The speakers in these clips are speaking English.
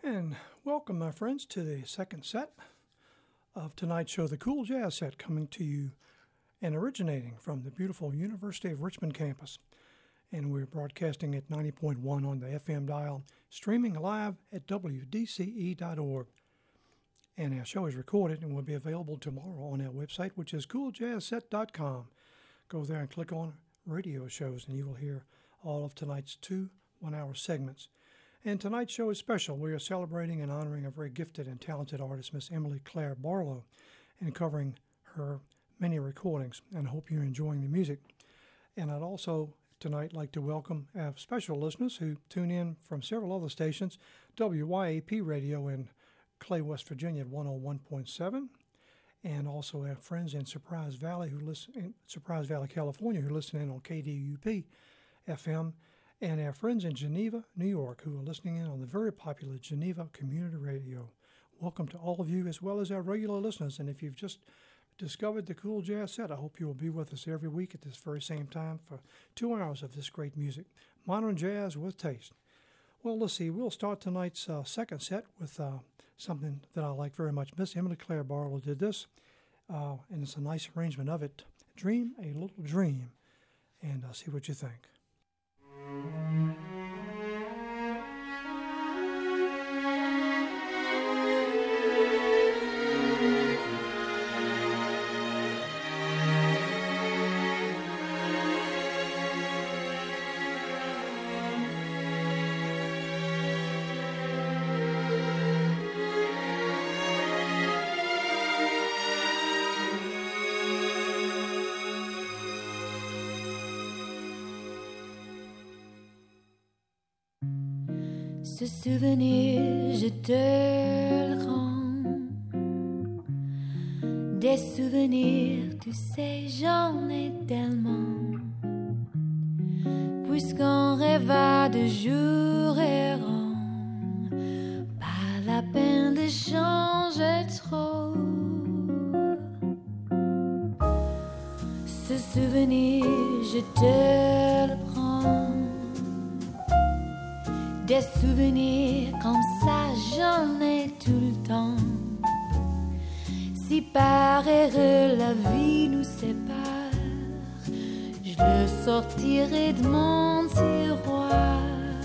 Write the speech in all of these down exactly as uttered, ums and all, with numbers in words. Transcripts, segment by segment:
And welcome, my friends, to the second set of tonight's show, the Cool Jazz Set, coming to you and originating from the beautiful University of Richmond campus. And we're broadcasting at ninety point one on the F M dial, streaming live at W D C E dot org. And our show is recorded and will be available tomorrow on our website, which is cool jazz set dot com. Go there and click on radio shows, and you will hear all of tonight's two one-hour segments. And tonight's show is special. We are celebrating and honoring a very gifted and talented artist, Miss Emily Claire Barlow, and covering her many recordings, and I hope you're enjoying the music. And I'd also tonight like to welcome our special listeners who tune in from several other stations, W Y A P Radio in Clay, West Virginia at one oh one point seven, and also our friends in Surprise Valley, who listen in Surprise Valley, California, who listen in on K D U P F M, and our friends in Geneva, New York, who are listening in on the very popular Geneva Community Radio. Welcome to all of you, as well as our regular listeners. And if you've just discovered the Cool Jazz Set, I hope you will be with us every week at this very same time for two hours of this great music. Modern jazz with taste. Well, let's see. We'll start tonight's uh, second set with uh, something that I like very much. Miss Emily Claire Barlow did this, uh, and it's a nice arrangement of it. Dream a Little Dream, and uh, see what you think. Ce souvenir, je te le rends. Des souvenirs, tu sais, j'en ai tellement. Puisqu'on rêva de jour errant, pas la peine de changer trop. Ce souvenir, je te le prends. Des souvenirs comme ça, j'en ai tout le temps. Si par erreur la vie nous sépare, je le sortirai de mon tiroir.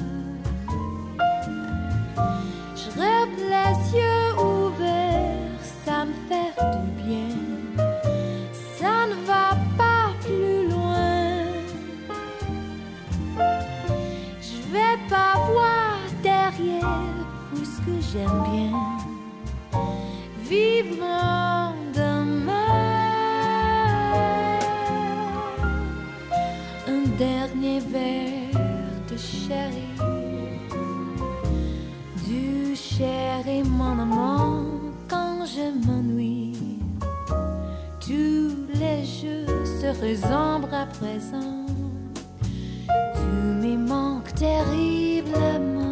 Je rêve les yeux ouverts, ça me fait du bien. Ça ne va pas plus loin. Je vais pas voir derrière, puisque j'aime bien vivement demain. Un dernier verre de sherry, du sherry mon amant. Quand je m'ennuie, tous les jeux se ressemblent à présent. Tu me manques terriblement.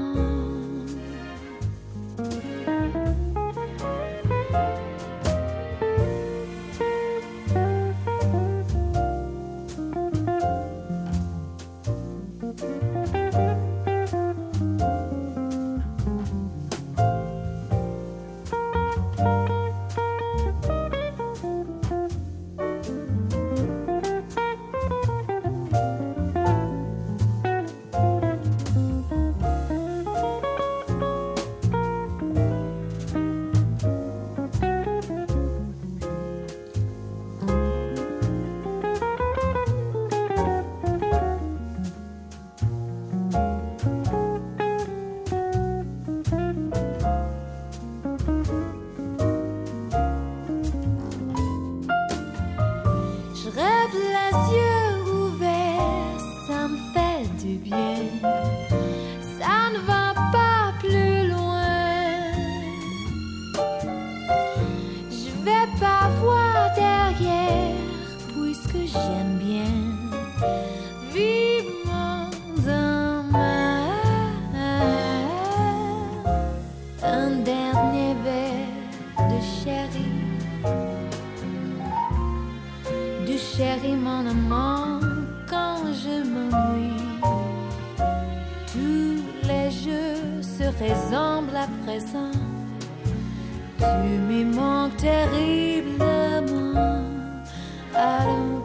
chérie, mon amant, quand je m'ennuie, tous les jeux se se ressemblent à présent. Tu me manques terriblement. Allons,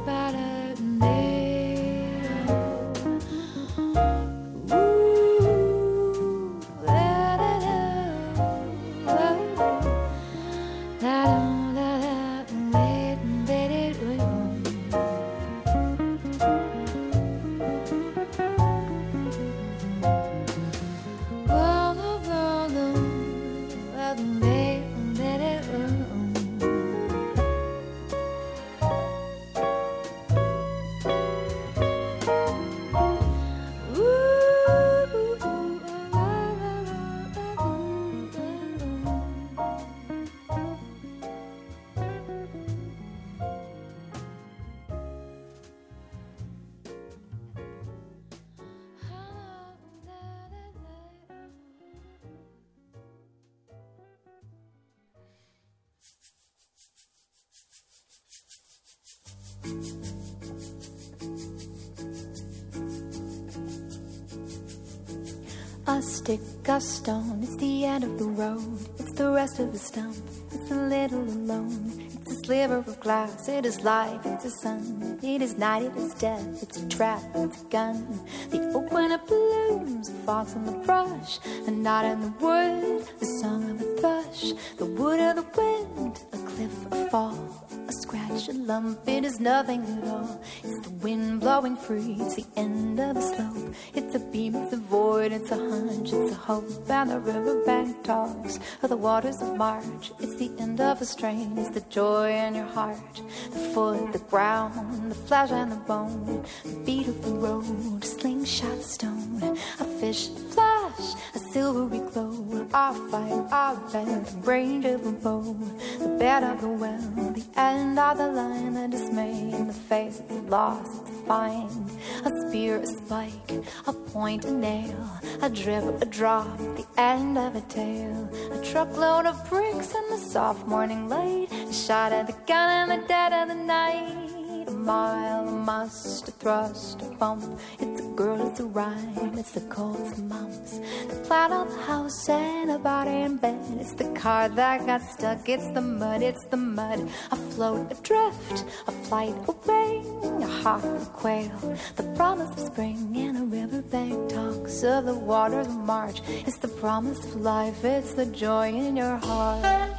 A stick, a stone, it's the end of the road. It's the rest of the stump, it's a little alone. It's a sliver of glass, it is life, it's a sun. It is night, it is death, it's a trap, it's a gun. The oak when it blooms, a fox in the brush. The knot in the wood, the song of a thrush. The wood of the wind, a cliff, a fall. A scratch, a lump, it is nothing at all. It's the wind blowing free, it's the end of a slope. It's a beam, it's a void, it's a hunch, it's a hope. And the riverbank talks of the waters of March. It's the end of a strain, it's the joy in your heart. The foot, the ground, the flesh and the bone. The beat of the road, a slingshot stone. A fish, a flash, a silvery glow. Our fire, our bed, the range of a bow. The bed of the well, the end of the line. The dismay in the face, the loss to find. A spear, a spike, a point, a nail. A drip, a drop, the end of a tale. A truckload of bricks in the soft morning light. A shot at the gun in the dead of the night. A mile, a must, a thrust, a bump. It's a girl, it's a rhyme, it's the colds, the mumps. The plat on the house and a body in bed. It's the car that got stuck, it's the mud, it's the mud. A float, adrift, a flight, a wing, a hawk, a quail. The promise of spring in a riverbank talks of the waters of March. It's the promise of life, it's the joy in your heart.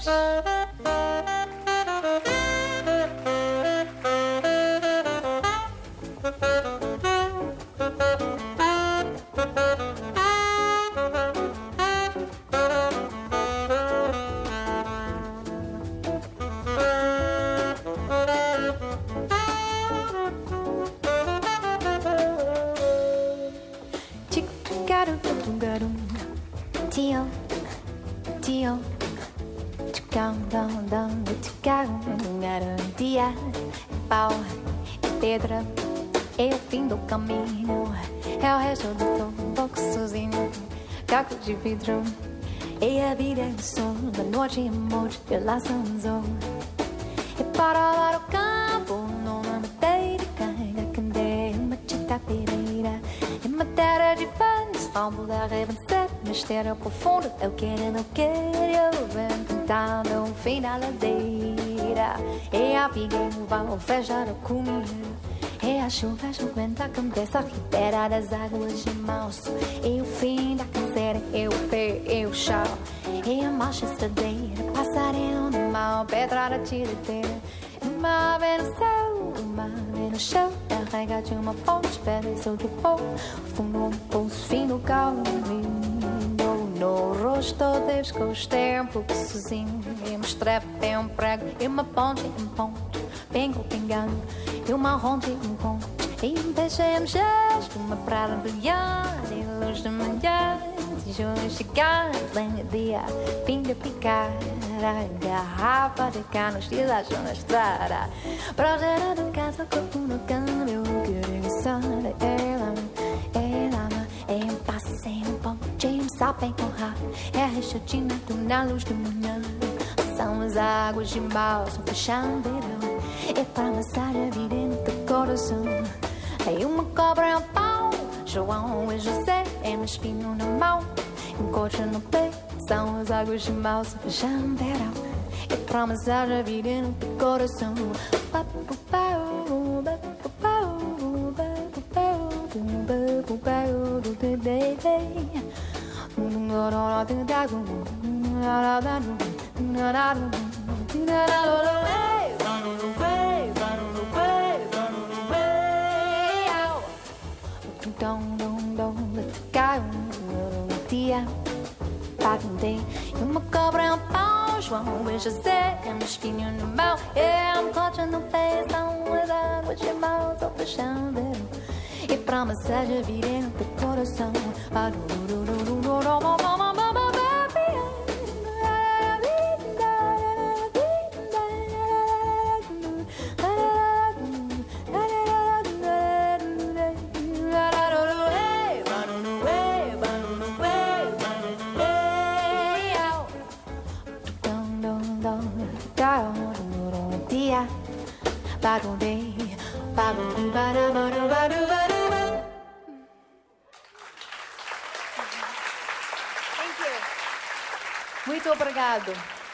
Tio, tio, tchau, dão, dão, tchau, dia, pau, é pedra, é o fim do caminho, é o resto do toco sozinho, caco de vidro, é a vida e o sol, da noite e a morte pela sanzão, é para lá o campo, numa madeira, canga, candeia, uma chita pereira, é matéria de fãs, fomos a revencer. Mistério profundo, eu quero, não quero. Vem cantando o fim da ladeira. É a figueira, vão fechar a comida. É a chuva, chovendo a cabeça, libera das águas de março. É o fim da canseira, é o pé, é o chão. É a marcha estradeira, passarinho no mal, pedra da tiradeira. Uma vez no céu, uma vez no chão. A rega de uma ponte, pedaço de pó. Fundo um pulso, fim do caminho. No rosto desde os tempos sozinho. E uma estrepe, e um prego, e uma ponte, e um ponto. Pingo, pingando, e uma ronde, e um ponto. E um peixe, e um gesto, uma praia brilhar. E luz de manhã, tijolos chegar. Lenha dia, fim de picar. A garrafa de canos, estilhação na estrada. Projeto de casa, corpo no câmbio. Que só ela, ela, é um passeio, um ponto. Sabem honrar, é a rechatina na luz de manhã. São as águas de balsam fechando verão. É para amassar a vida no teu coração. É uma cobra, é um pau. João e José, é um espinho na mão. Um corte no peito, são as águas de março fechando verão. E pra massagem a vida no teu coração. E uma cobra é um pão, João, eu já sei, é um espinho no mão, é um corte no peito, são as águas de mãos ao fechão verão. E pra massagem virei no teu coração. Muito obrigado.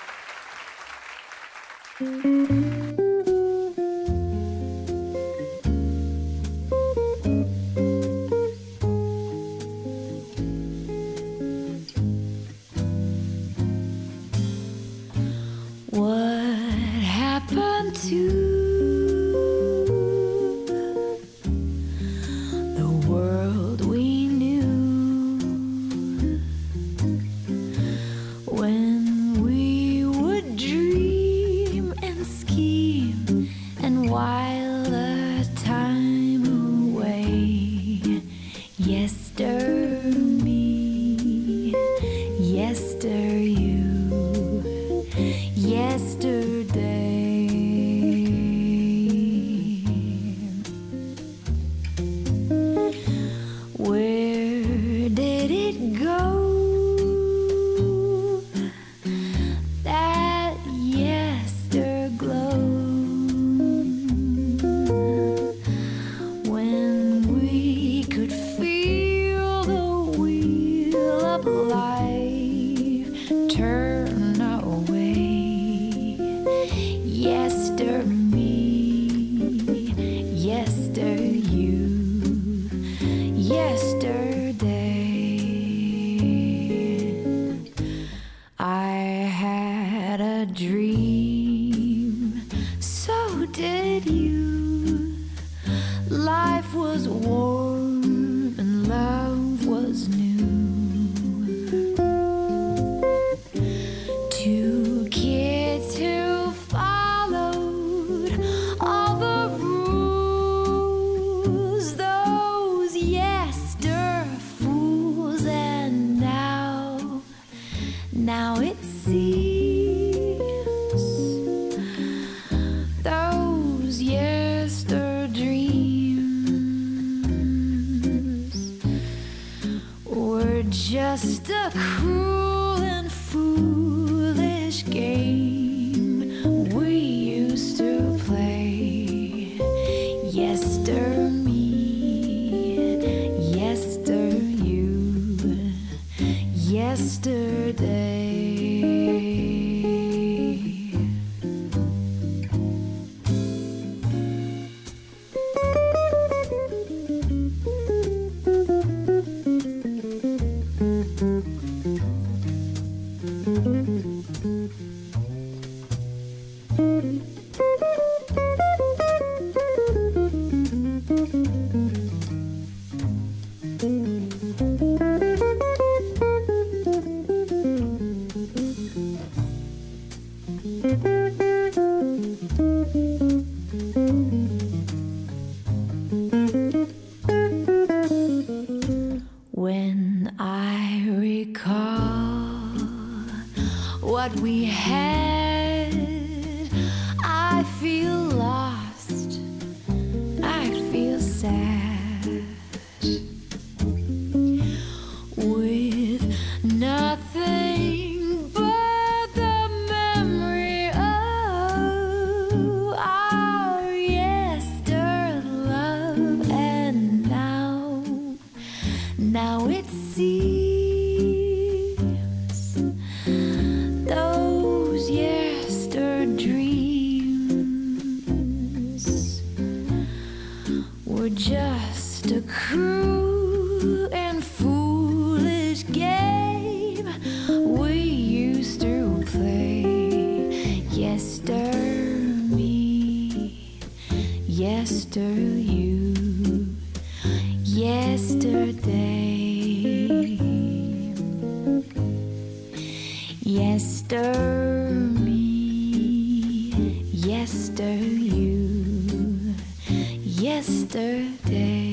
What happened to just a cruel and foolish game we used to play. Yester me, yester you, yesterday. When I recall what we had, I feel lost, I feel sad, with nothing but the memory of our yester love. And now, now it seems foolish game we used to play. Yester me, yester you, yesterday. Yester me, yester you, yesterday.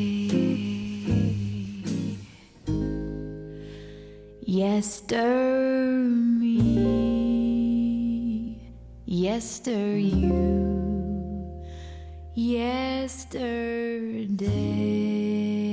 Yester me, yester you, yesterday.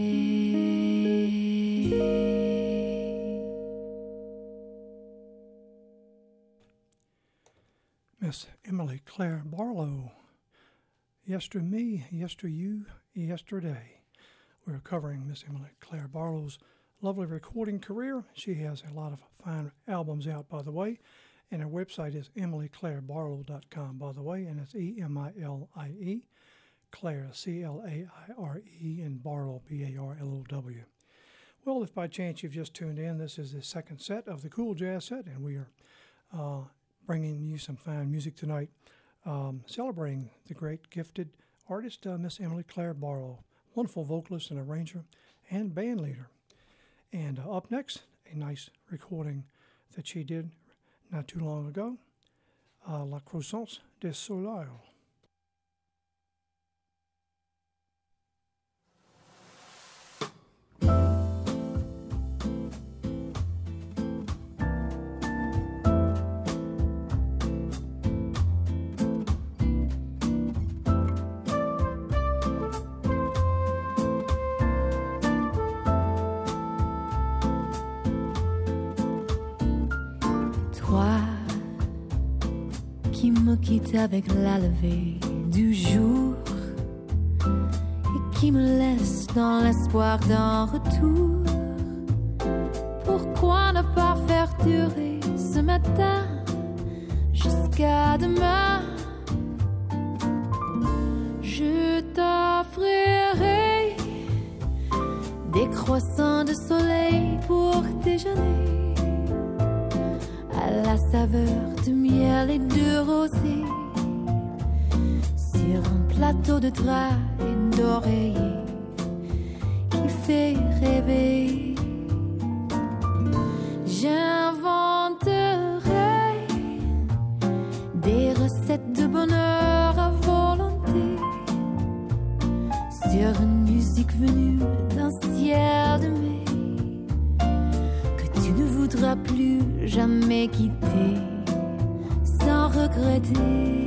Miss Emily Claire Barlow, Yester Me, Yester You, Yesterday. We're covering Miss Emily Claire Barlow's lovely recording career. She has a lot of fine albums out, by the way, and her website is emily claire barlow dot com, by the way, and it's E M I L I E, Claire, C L A I R E, and Barlow, B A R L O W. Well, if by chance you've just tuned in, this is the second set of the Cool Jazz Set, and we are uh, bringing you some fine music tonight, um, celebrating the great gifted artist, uh, Miss Emily Claire Barlow, wonderful vocalist and arranger and band leader. And uh, up next, a nice recording that she did not too long ago, uh, La Croissance des Soleils. Quitte avec la levée du jour et qui me laisse dans l'espoir d'un retour. Pourquoi ne pas faire durer ce matin jusqu'à demain? Je t'offrirai des croissants de soleil pour déjeuner, à la saveur de miel et de rosée, sur un plateau de drap et d'oreiller qui fait rêver. J'inventerai des recettes de bonheur à volonté, sur une musique venue d'un ciel de mai que tu ne voudras plus jamais quitter sans regretter.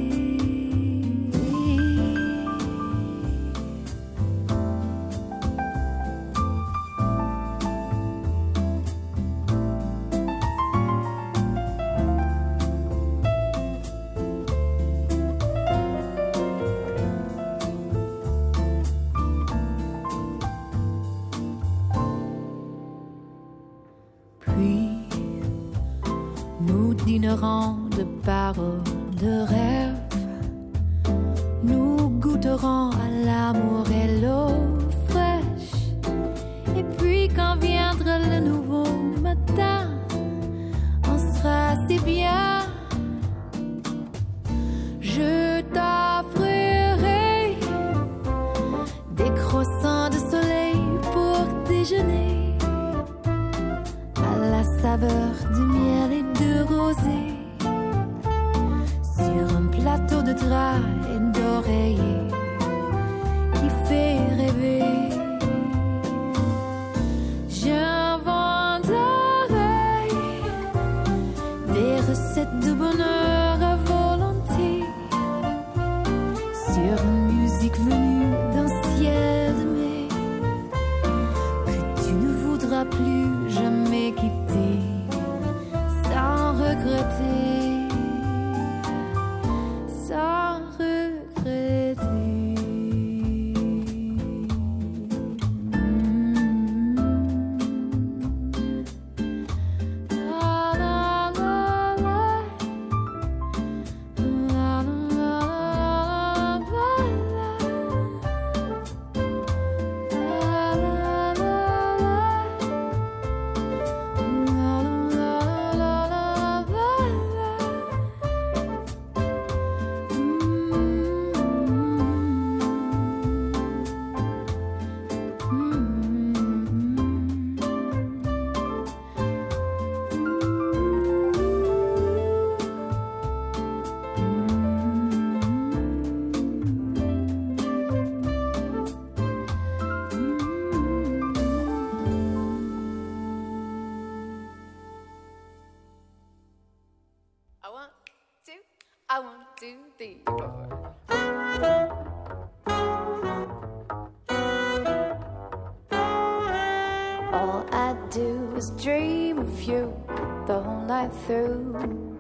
De paroles de rêve, nous goûterons à l'amour et l'eau fraîche. Et puis quand viendra le nouveau matin, on sera si bien. Je t'offrirai des croissants de soleil pour déjeuner, à la saveur du miel et de rosée, sur un plateau de drap et d'oreiller qui fait rêver. J'inventerai des recettes de bonheur à volonté, sur une musique venue d'un ciel de mai que tu ne voudras plus jamais quitter sans regretter. I one, two, three, four. All I do is dream of you the whole night through.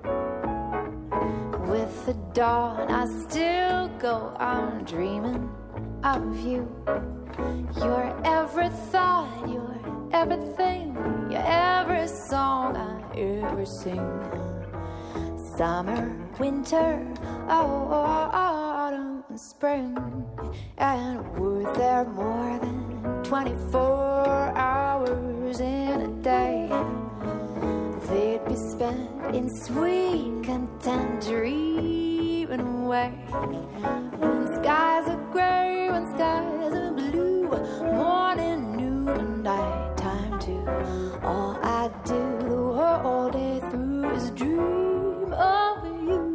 With the dawn, I still go on dreaming of you. You're every thought, you're everything, you're every song I ever sing. Summer, winter, oh, autumn, spring, and were there more than twenty-four hours in a day? They'd be spent in sweet content, dreaming away. When skies are gray, when skies are blue, morning, noon, and night time too. All I do the whole day through is dream of you.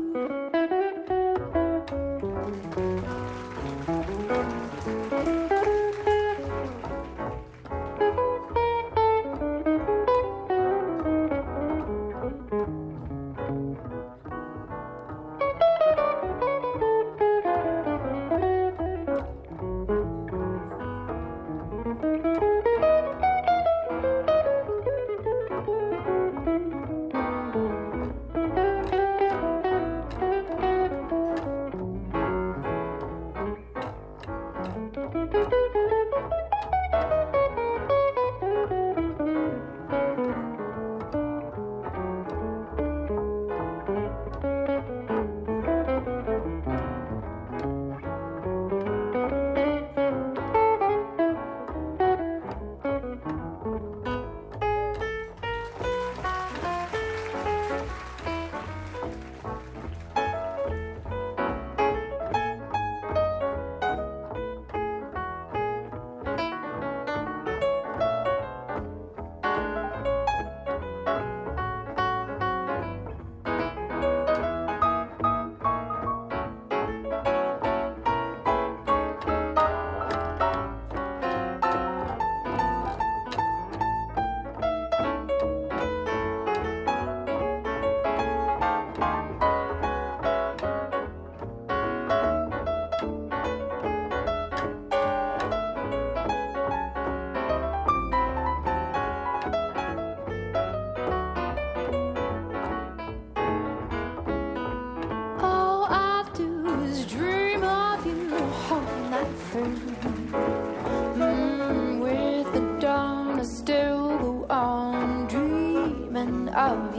Mm, with the dawn, I still go on dreaming of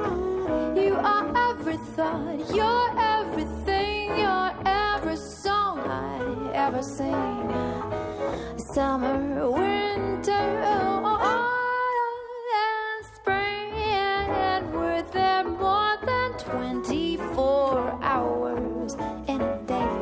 you. You are every thought, you're everything, you're every song I ever sing. Summer, winter, autumn, and spring, and were there more than twenty-four hours in a day?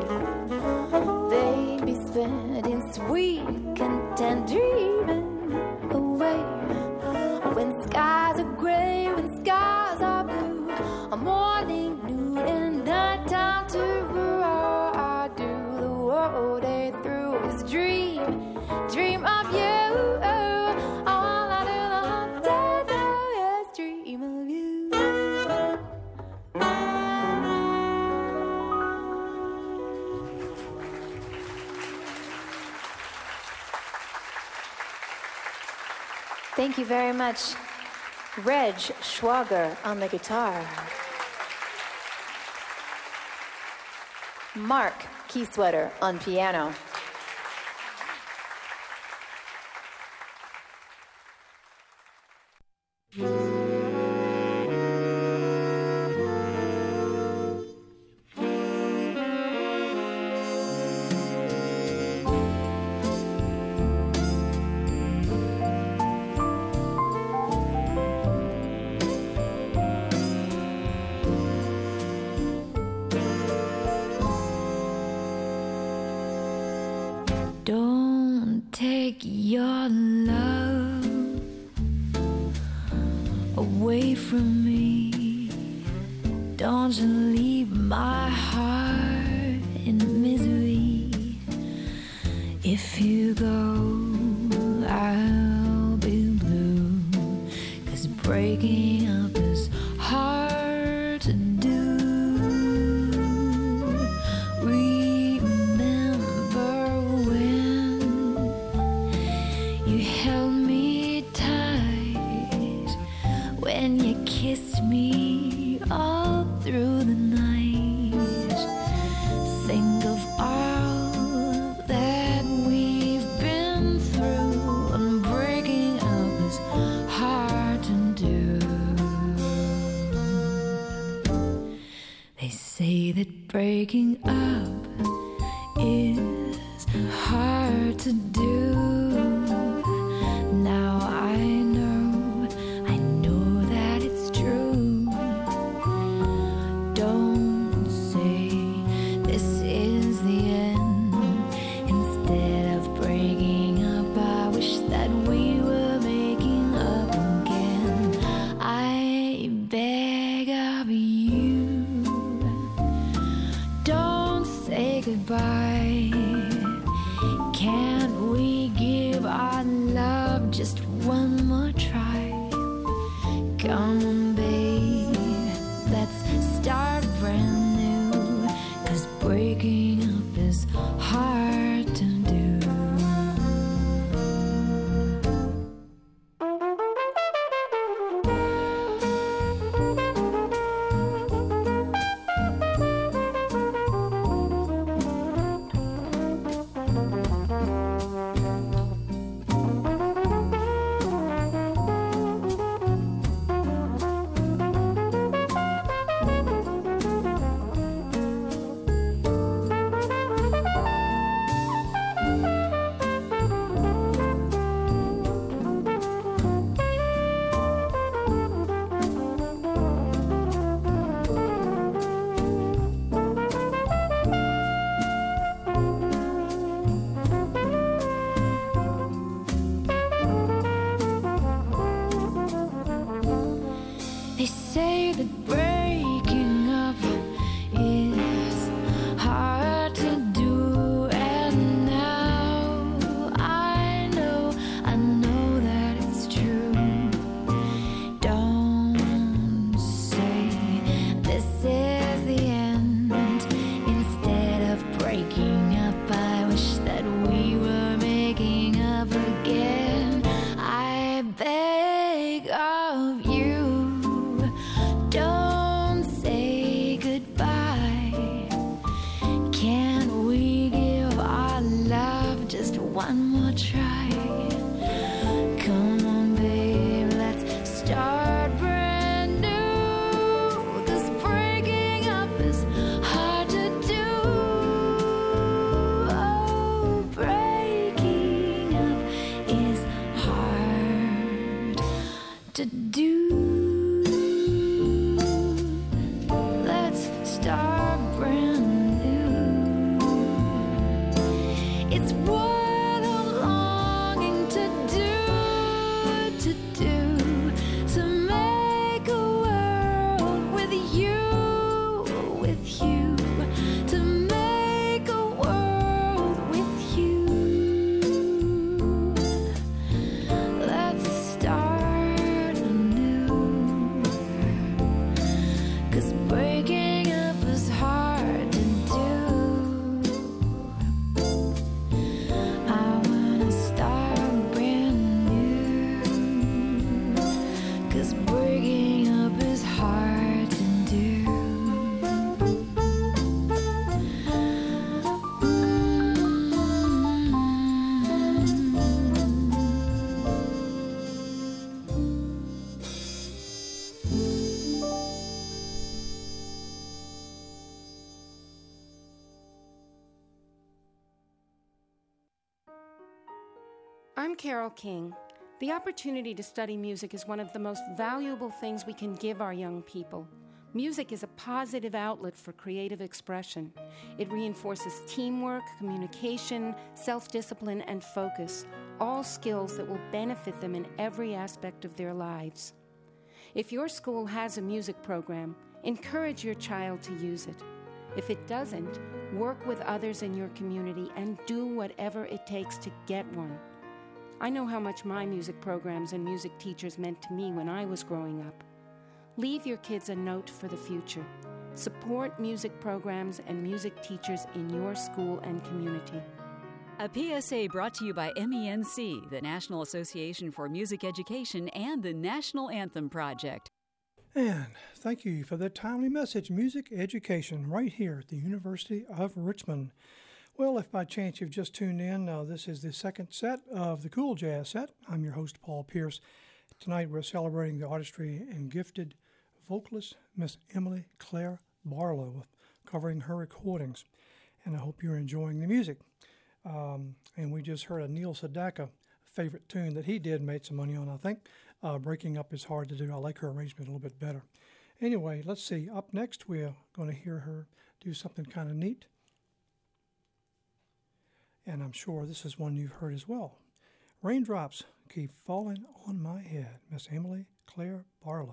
They'd be spent in sweet content, dreaming away. When skies are gray, when skies are blue, a morning, noon, and nighttime too. All I do the whole day through is dream, dream of you. All I do the whole day through is dream of you. Thank you very much, Reg Schwager on the guitar, Mark Keysweater on piano, Don't take your love away from me. Don't you leave my heart in misery. If you go, I'll be blue, 'cause breaking up is hard to do. and you kissed me all through the night. Think of all that we've been through, and breaking up is hard to do. They say that breaking up is hard to do. Now I know, I know that it's true. Don't say this is the end. Instead of breaking up, I wish that we were making up again. I beg of you, don't say goodbye. Can't we give our love just one more try? Come on, babe, let's start brand new, 'cause breaking up is hard to do. They say that breaking up is hard to do, and now I know, I know that it's true. Don't say this is the end. Instead of breaking up, I wish that we were making up again. I beg of you, don't say goodbye. Can't we give our love just one more try? Come on, babe, let's start brand new, 'cause breaking up is hard to do. Oh, breaking up is hard to do. Let's start brand new. It's what I'm longing to do, to do, to make a world with you, with you, to make a world with you. Let's start anew, 'cause breaking up is hard to do. I wanna start brand new, 'cause breaking up is hard to do. I'm Carole King. The opportunity to study music is one of the most valuable things we can give our young people. Music is a positive outlet for creative expression. It reinforces teamwork, communication, self-discipline, and focus, all skills that will benefit them in every aspect of their lives. If your school has a music program, encourage your child to use it. If it doesn't, work with others in your community and do whatever it takes to get one. I know how much my music programs and music teachers meant to me when I was growing up. Leave your kids a note for the future. Support music programs and music teachers in your school and community. A P S A brought to you by M E N C, the National Association for Music Education, and the National Anthem Project. And thank you for that timely message, music education, right here at the University of Richmond. Well, if by chance you've just tuned in, uh, this is the second set of the Cool Jazz Set. I'm your host, Paul Pierce. Tonight we're celebrating the artistry and gifted vocalist, Miss Emily Claire Barlow, covering her recordings. And I hope you're enjoying the music. Um, and we just heard a Neil Sedaka favorite tune that he did, made some money on, I think. Uh, Breaking Up is hard to do. I like her arrangement a little bit better. Anyway, let's see. Up next, we're going to hear her do something kind of neat. And I'm sure this is one you've heard as well. Raindrops Keep Falling on My Head, Miss Emily Claire Barlow.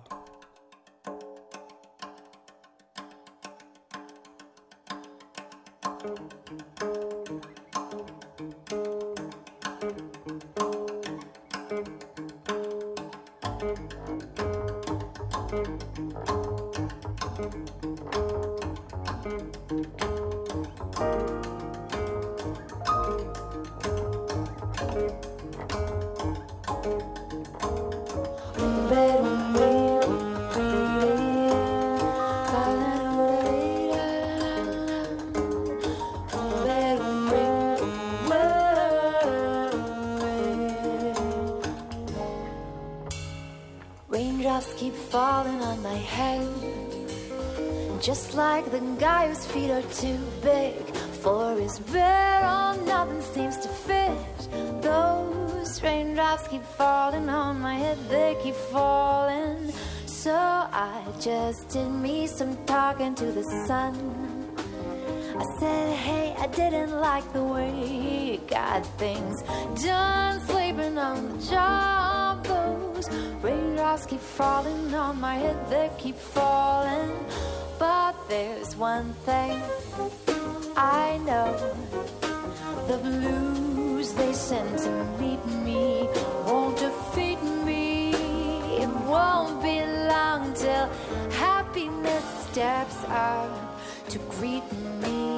Raindrops keep falling on my head, just like the guy whose feet are too big for his bed. Oh, nothing seems to fit. Those raindrops keep falling on my head, they keep falling. So I just did me some talking to the sun. I said, hey, I didn't like the way you got things done, sleeping on the job. Those raindrops keep falling on my head, they keep falling. But there's one thing I know, the blues they send to meet me won't defeat me. It won't be long till happiness steps up to greet me.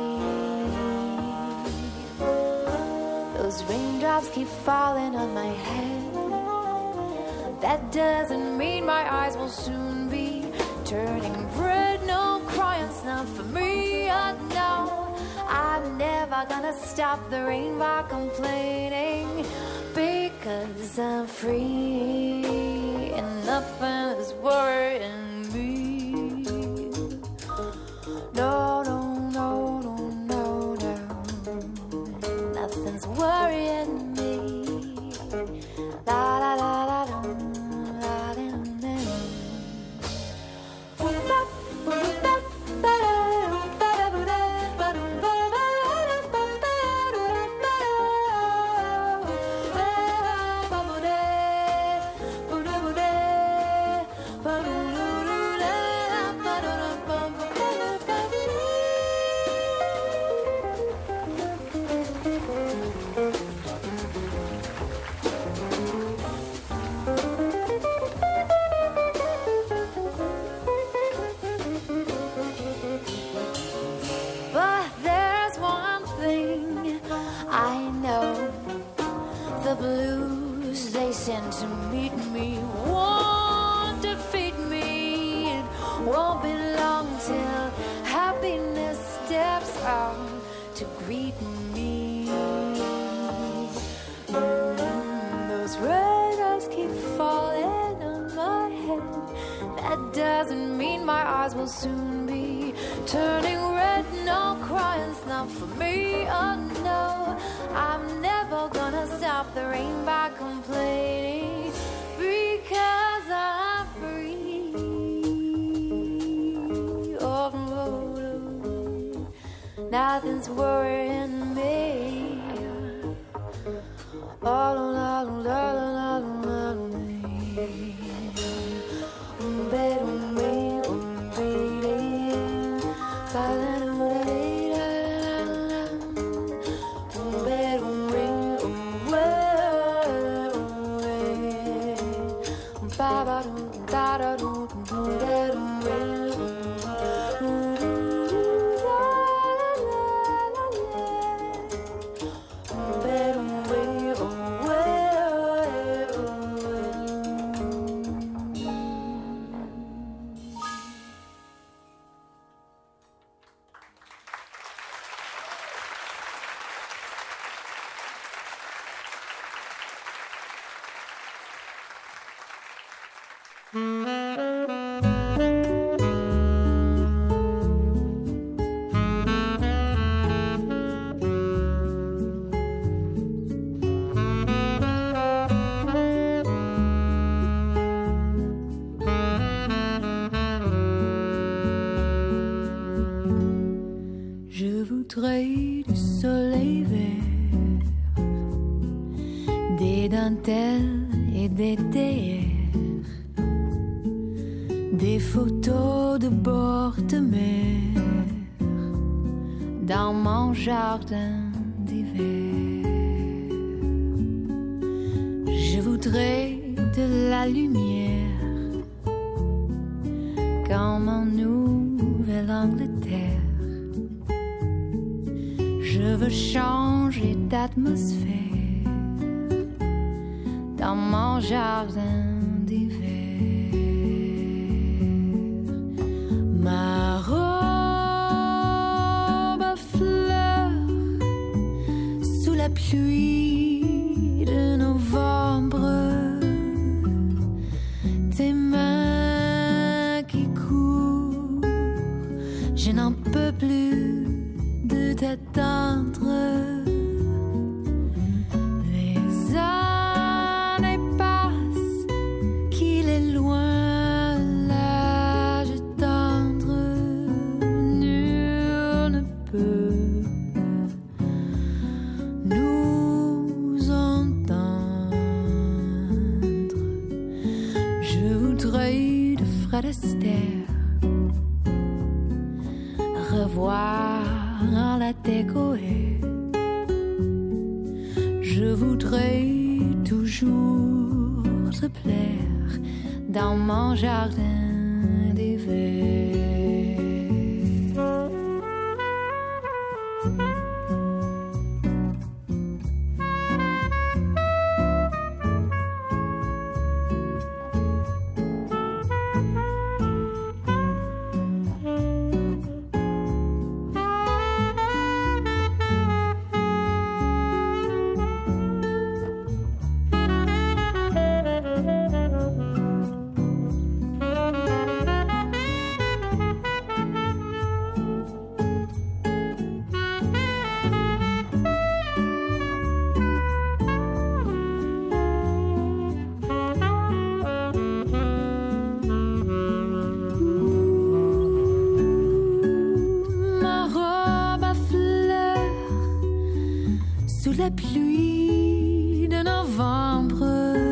Those raindrops keep falling on my head. That doesn't mean my eyes will soon be turning red. No crying's not for me. I know I'm never gonna stop the rain by complaining, because I'm free and nothing is worrying me. No, no, no, no, no, no. Nothing's worrying me. La la la la la. To meet me won't defeat me. It won't be long till happiness steps out to greet me. Mm, those raindrops keep falling on my head. That doesn't mean my eyes will soon be turning red. No crying's not for me. Oh no, I'm never gonna stop the rain by complaining, because I'm free. Oh, no, no. Nothing's worrying me. Oh, no, no, no, no, no, no, no. Baby, Je voudrais du soleil vert, des dentelles et des théières, des photos de bord de mer dans mon jardin d'hiver. Je voudrais de la lumière comme en Nouvelle-Angleterre. Je veux changer d'atmosphère dans mon jardin d'hiver. Ma robe à fleurs sous la pluie de novembre, tes mains qui courent, je n'en peux plus de t'attendre. Les années passent, qu'il est loin l'âge tendre. Nul ne peut nous entendre. Je voudrais de Fred Astaire revoir en la décorer. Je voudrais toujours te plaire dans mon jardin d'hiver. La pluie de novembre,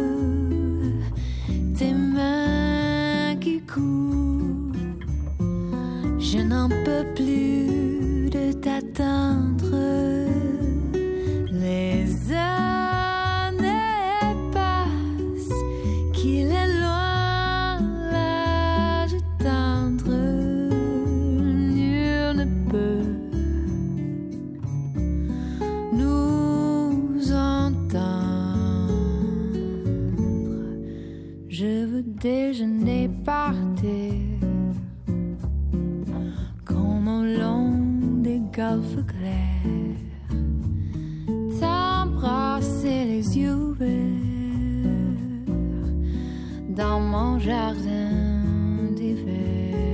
tes mains qui courent, je n'en peux plus de t'attendre. Les années passent, qu'il est loin l'âge tendre. Nul ne peut nous je veux déjeuner par terre, comme au long des golfes clairs, t'embrasser les yeux ouverts dans mon jardin d'hiver.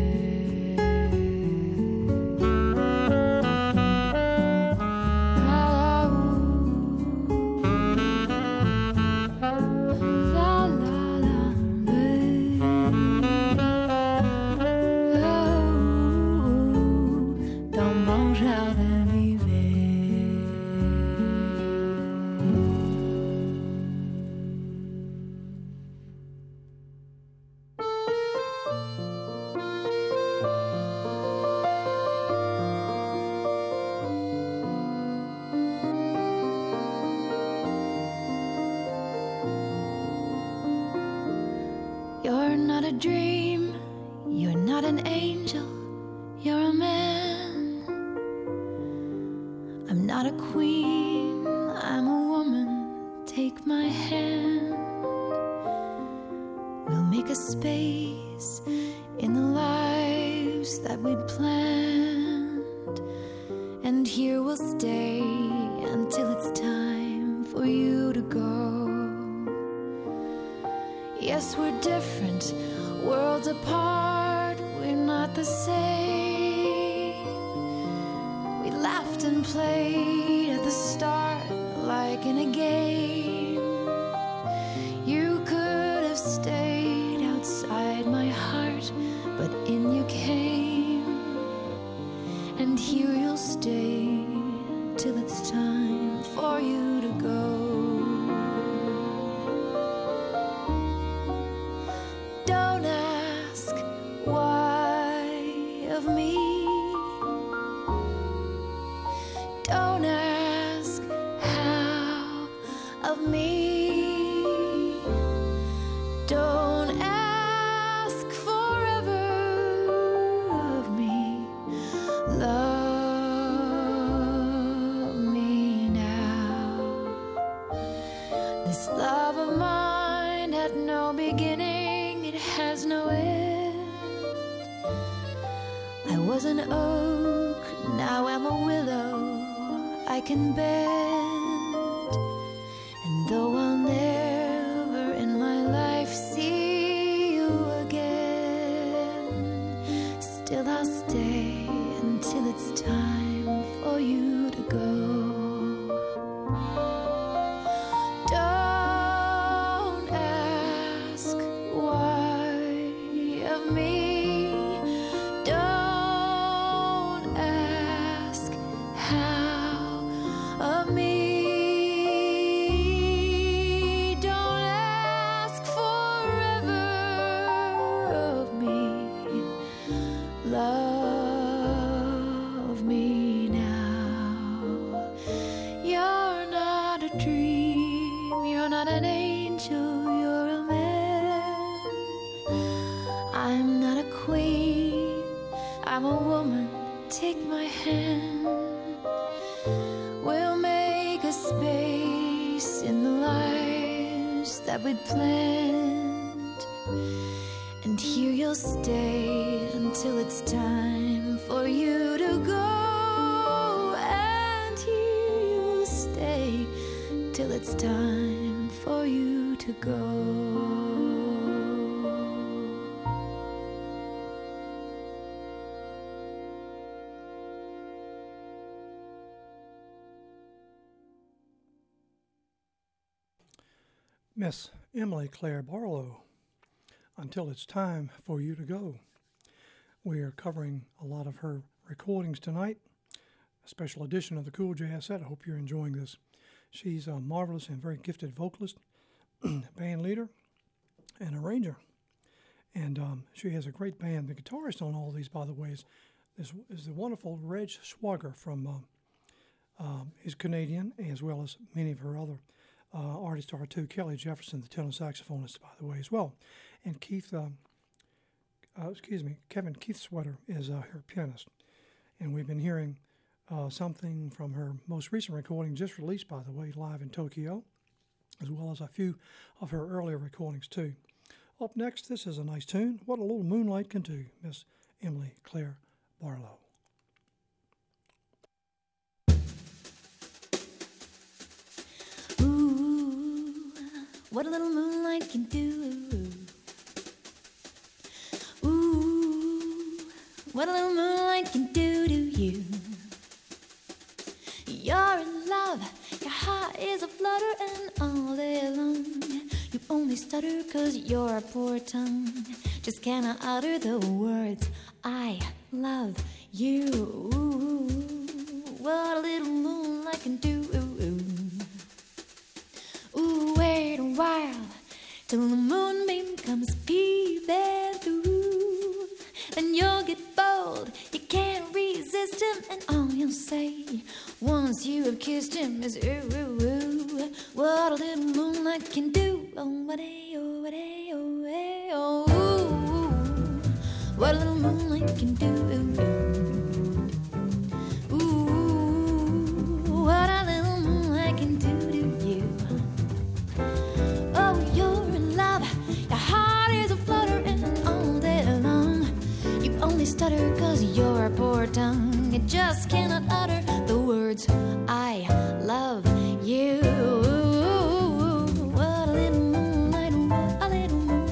You're not a dream, you're not an angel, you're a man. I'm not a queen, I'm a woman, take my hand. We'll make a space in the lives that we'd planned, and here we'll stay until it's time for you to go. Yes, we're different, worlds apart, we're not the same. We laughed and played at the start like in a game. You could have stayed outside my heart, but in you came. And here you'll stay till it's time for you to go. Don't ask why of me. Don't ask how of me. Don't ask forever of me. Love me now. This love of mine had no beginning, it has no end. I was an oak, now I'm a willow, I can bend. And though I'll never in my life see you again, still I'll stay until it's time for you to go. Don't ask why of me. Don't ask how of me. Don't ask forever of me. Love me now. You're not a dream, you're not an angel, you're a man. I'm not a queen, I'm a woman, take my hand. We'll make a space in the lives that we'd planned. And here you'll stay until it's time for you to go. And here you'll stay till it's time for you to go. Miss Emily Claire Barlow, Until It's Time for You to Go. We are covering a lot of her recordings tonight, a special edition of the Cool Jazz Set. I hope you're enjoying this. She's a marvelous and very gifted vocalist, band leader, and arranger. And um, she has a great band. The guitarist on all these, by the way, is, is, is the wonderful Reg Swagger from, um, um, he's Canadian, as well as many of her other Uh, artists are too. Kelly Jefferson, the tenor saxophonist, by the way, as well. And Keith, um, uh, excuse me, Kevin Keith Sweater is uh, her pianist. And we've been hearing uh, something from her most recent recording, just released, by the way, live in Tokyo, as well as a few of her earlier recordings, too. Up next, this is a nice tune, What a Little Moonlight Can Do, Miss Emily Claire Barlow. What a little moonlight can do. Ooh, what a little moonlight can do to you. You're in love, your heart is a flutter, and all day long you only stutter 'cause your poor tongue just cannot utter the words, I love you. Ooh, what a little moonlight can do. Ooh, wait a while till the moonbeam comes peeping through. Then you'll get bold, you can't resist him, and all you'll say once you have kissed him is ooh, ooh, ooh. What a little moonlight can do. Oh, what a, oh, what a, oh, eh, oh, ooh. What a little moonlight can do. Ooh, what a little moonlight can do to you. Oh, you're in love, your heart is a flutter, and all day long you only stutter 'cause your poor tongue, it just cannot utter the words, I love you. What a little moonlight, what a little moonlight.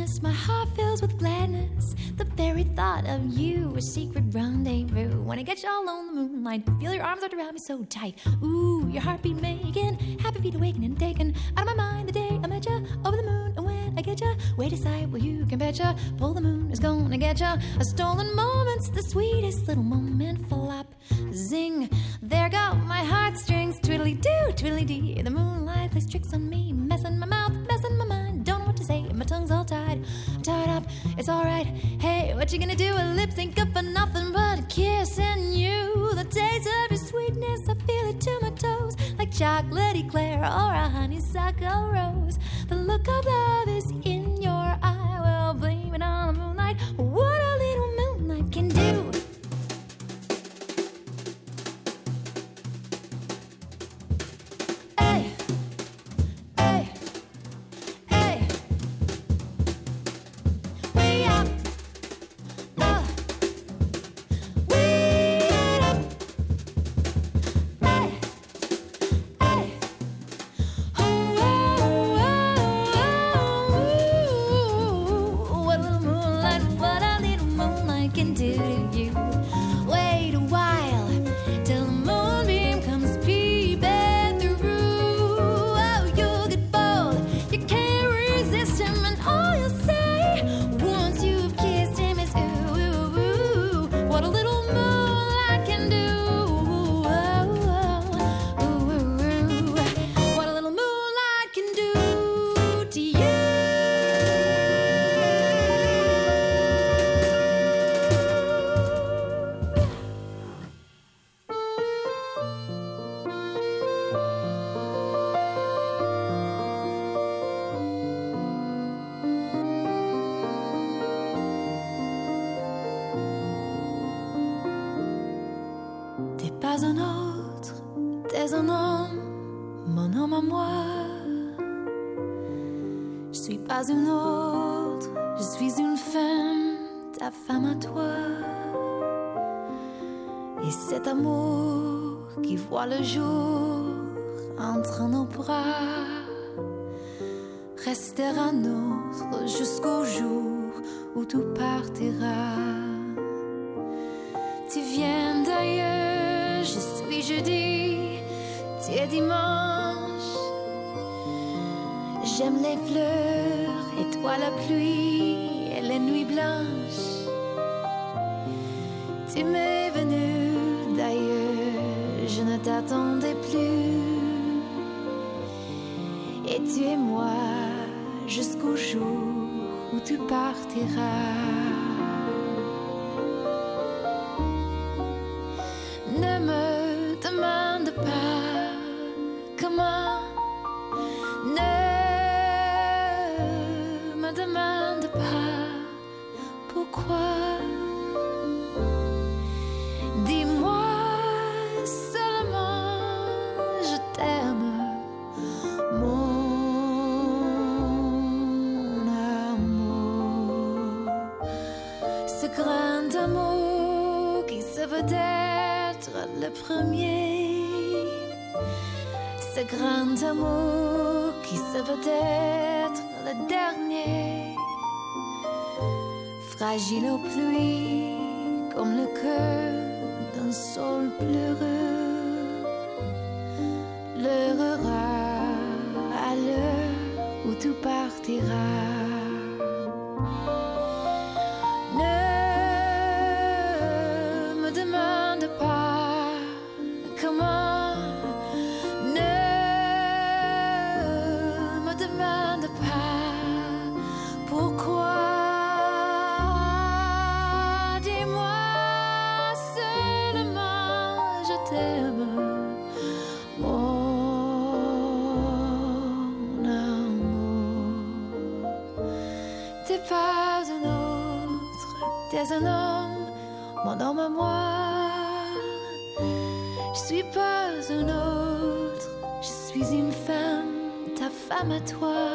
sadness, my heart fills with gladness. The very thought of you, a secret rendezvous. When I get you all on the moonlight, feel your arms wrapped around me so tight. Ooh, your heartbeat making, happy feet awakening, taken out of my mind the day I met ya. Over the moon, and when I get ya, wait aside where you can bet ya. Pull the moon is gonna get ya. A stolen moment's the sweetest little moment. Flop, zing, there go my heartstrings. Twiddly-doo, twiddly-dee. The moonlight plays tricks on me, messing my mouth, messing my mind. Don't know what to say, my tongue's all tied. I'm tied up, it's alright. Hey, what you gonna do? A lip sync up for nothing but kissing you. The taste of your sweetness, I feel it to my toes, like chocolate eclair or a honeysuckle rose. The look of love is in your eye. Well, blame it on the moonlight. What a little moonlight can do. Hey, hey, hey. Way up, uh, way up. Hey, hey. Oh, oh, oh, oh. What a little moonlight, what a little moonlight can do to you. Wait a while till the moonbeam comes peeping through. Oh, you'll get bold, you can't resist him, and all you'll say once you've kissed him is ooh, ooh, ooh. What a little moonlight can do. Oh, oh, ooh, ooh, ooh. What a little moonlight can do to you. T'es pas un autre, t'es un homme, mon homme à moi. Je suis pas une autre, je suis une femme, ta femme à toi. Et cet amour qui voit le jour entre nos bras restera nôtre jusqu'au jour où tout partira. Tu viens d'ailleurs, je suis jeudi, tu es dimanche. J'aime les fleurs et toi la pluie et les nuits blanches. Tu m'es venu d'ailleurs, je ne t'attendais plus. Et tu es moi jusqu'au jour où tu partiras. Ne me demande pas comment, ne me demande pas pourquoi. Dis-moi seulement je t'aime, mon amour. Ce grand amour qui se veut être le premier, ce grand amour qui se veut être le dernier, fragile aux pluies comme le cœur d'un sol pleureux, pleurera à l'heure où tout partira. T'es un homme, mon homme à moi. Je suis pas un autre, je suis une femme, ta femme à toi.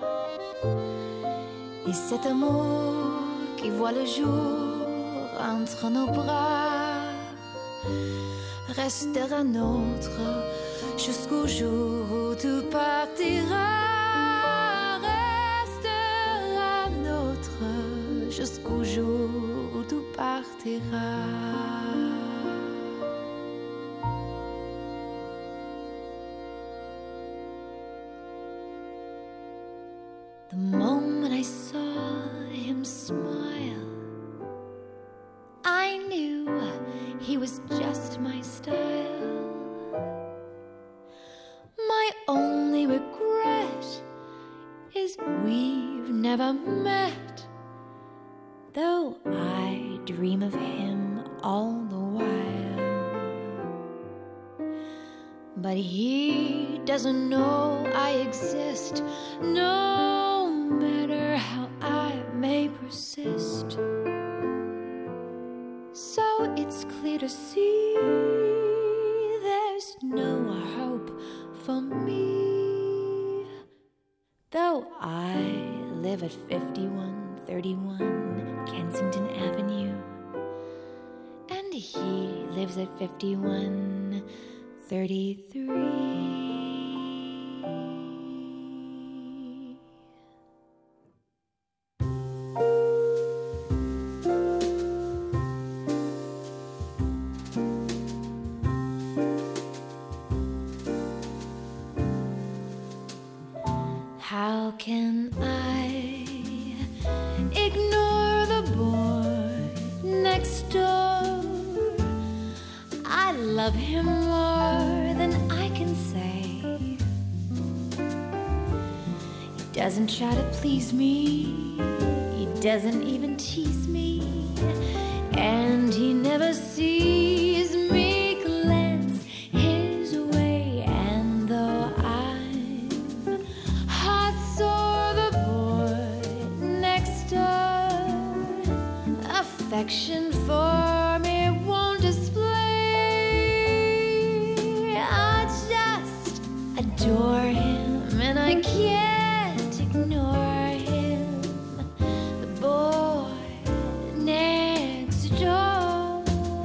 Et cet amour qui voit le jour entre nos bras restera nôtre jusqu'au jour où tout partira. Restera nôtre jusqu'au jour où tout partira. The moment I saw him smile, I knew he was just my style. My only regret is we've never met, though I dream of him all the while. But he doesn't know I exist, no matter how I may persist. So it's clear to see there's no hope for me, though I live at fifty-one thirty-one Kensington Avenue, and he lives at fifty-one thirty-three. How can I ignore the boy next door? I love him more than I can say. He doesn't try to please me, he doesn't even tease me, and he never sees me glance his way. And though I'm heart sore, the boy next door affection for me won't display. I just adore him, and I can't ignore him, the boy next door.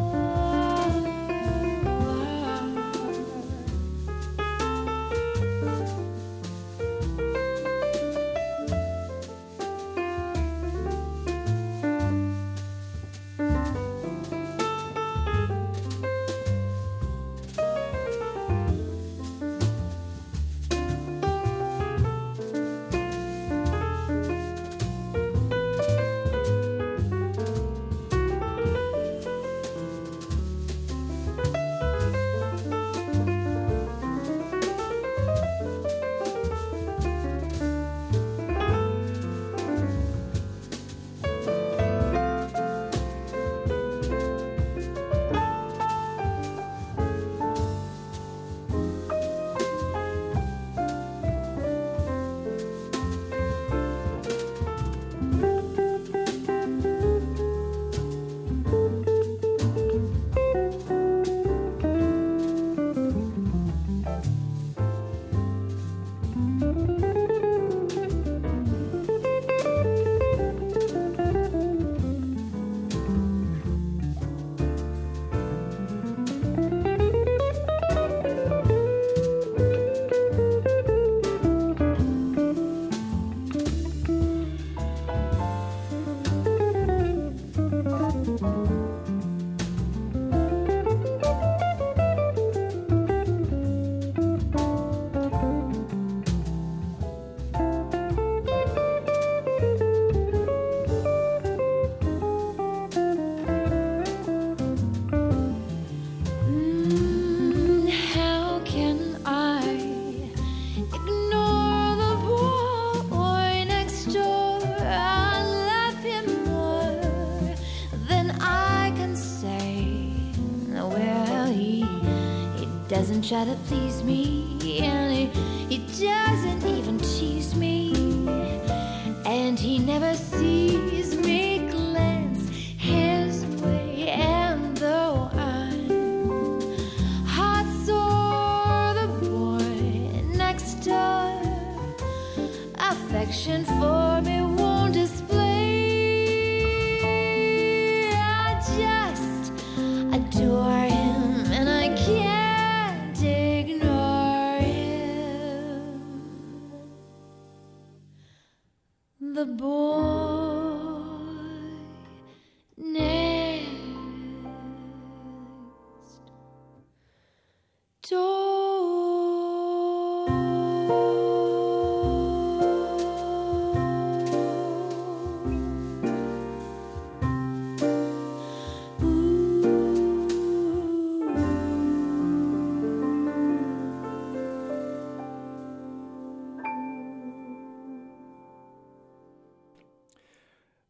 Mm, how can I ignore the boy next door? I love him more than I can say. Well, he, he doesn't try to please me, and he, he doesn't even tease me, and he never sees me glance his way. And though I'm heart sore, the boy next door affection for me won't display. I just adore him, and I can't ignore him, the boy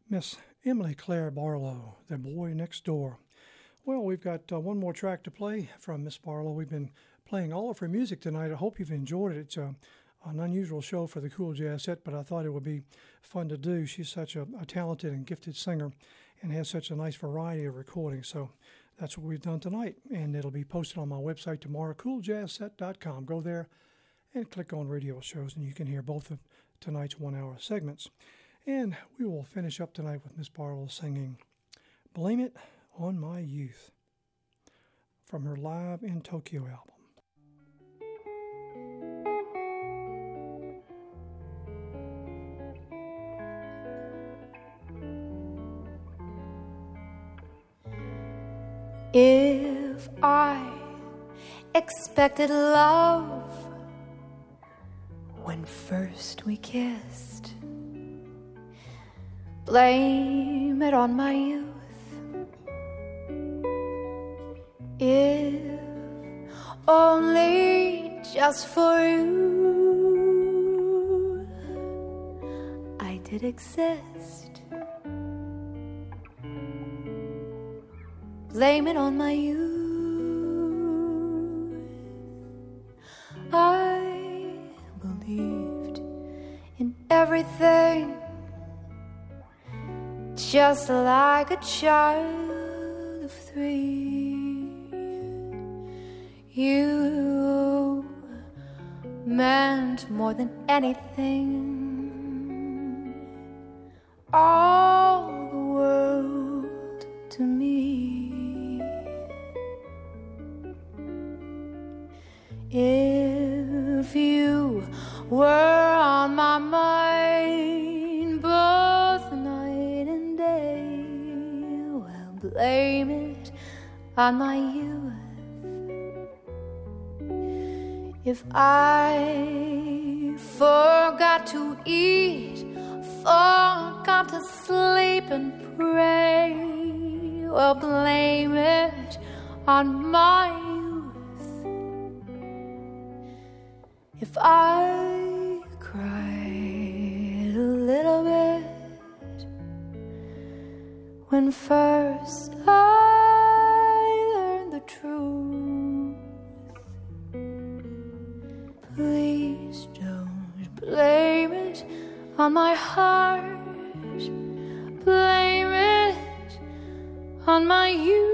Miss Emily Claire Barlow, The Boy Next Door. Well, we've got uh, one more track to play from Miss Barlow. We've been playing all of her music tonight. I hope you've enjoyed it. It's a, an unusual show for the Cool Jazz Set, but I thought it would be fun to do. She's such a, a talented and gifted singer and has such a nice variety of recordings. So that's what we've done tonight, and it'll be posted on my website tomorrow, cool jazz set dot com. Go there and click on radio shows, and you can hear both of tonight's one-hour segments. And we will finish up tonight with Miss Barlow singing Blame It on My Youth from her Live in Tokyo album. If I expected love when first we kissed, blame it on my youth. If only just for you I did exist, blame it on my youth. I believed in everything, just like a child of three. You meant more than anything, all the world to me. If you were on my mind both night and day, well, blame it on my youth. If I forgot to eat, forgot to sleep and pray, well, blame it on my youth. If I cried a little bit when first I learned the truth, please don't blame it on my heart, blame it on my youth.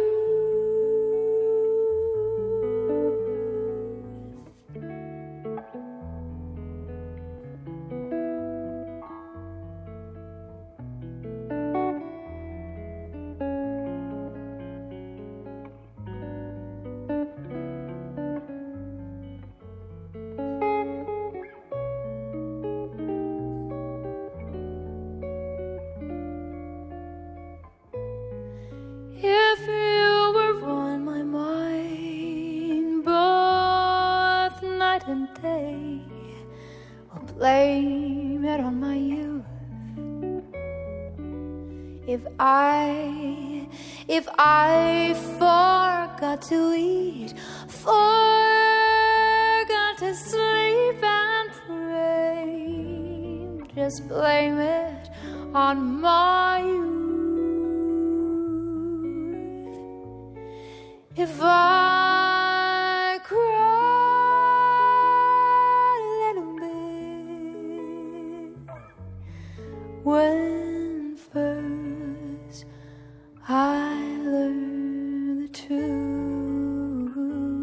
Blame it on my youth. If I, if I forgot to eat, forgot to sleep and pray, just blame it on my youth. If I cried a little bit when first I learned the truth,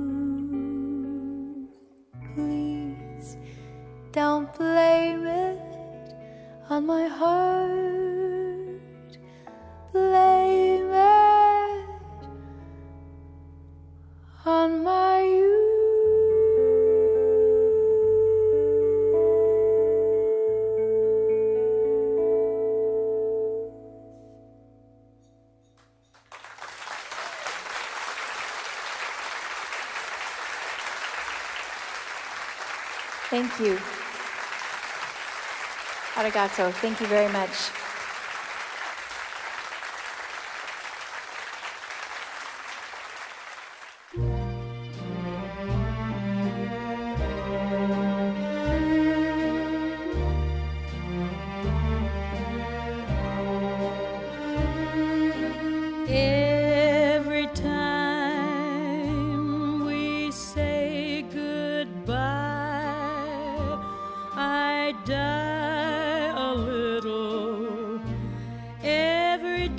please don't blame it on my heart, blame it on my youth. Thank you. Arigato. Thank you very much. every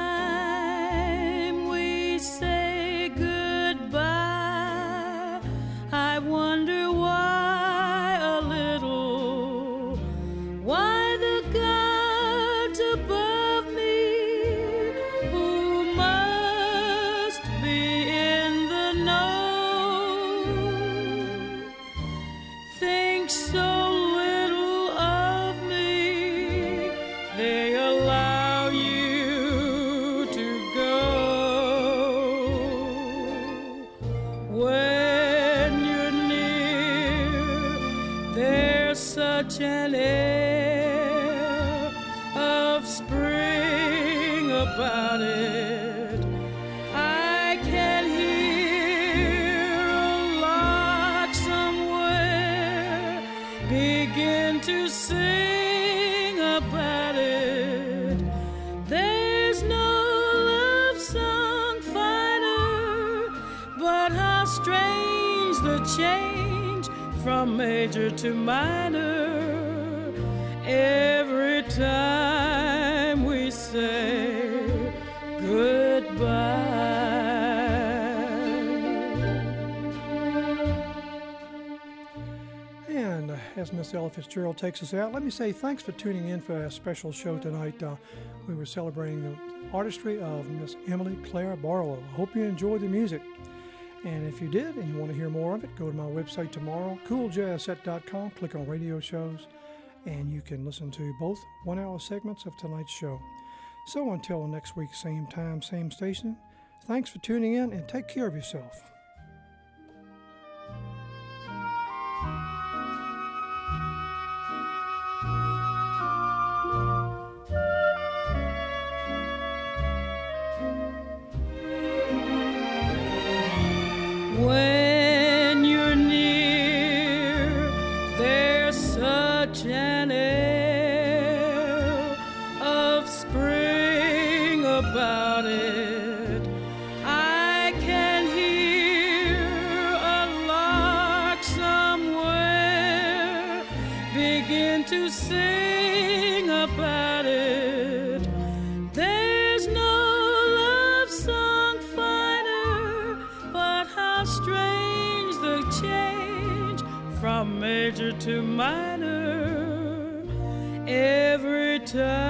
time we say goodbye, I wonder why a little, why the gods above me, who must be in the know, think so little of me, they allow you to go. When you're near, there's such an air of spring about it. I can hear a lark somewhere begin to sing about it. There's no love song finer, but how strange the change from major to minor every time we say goodbye. And uh, as Miss Ella Fitzgerald takes us out, let me say thanks for tuning in for a special show tonight. Uh, we were celebrating the artistry of Miss Emily Claire Barlow. I hope you enjoyed the music. And if you did and you want to hear more of it, go to my website tomorrow, cool jazz set dot com, click on radio shows, and you can listen to both one-hour segments of tonight's show. So until next week, same time, same station, thanks for tuning in and take care of yourself. When you're near, there's such an air of spring about it. I can hear a lark somewhere begin to sing about it. There's no love song finer, but how strange the change from major to minor every time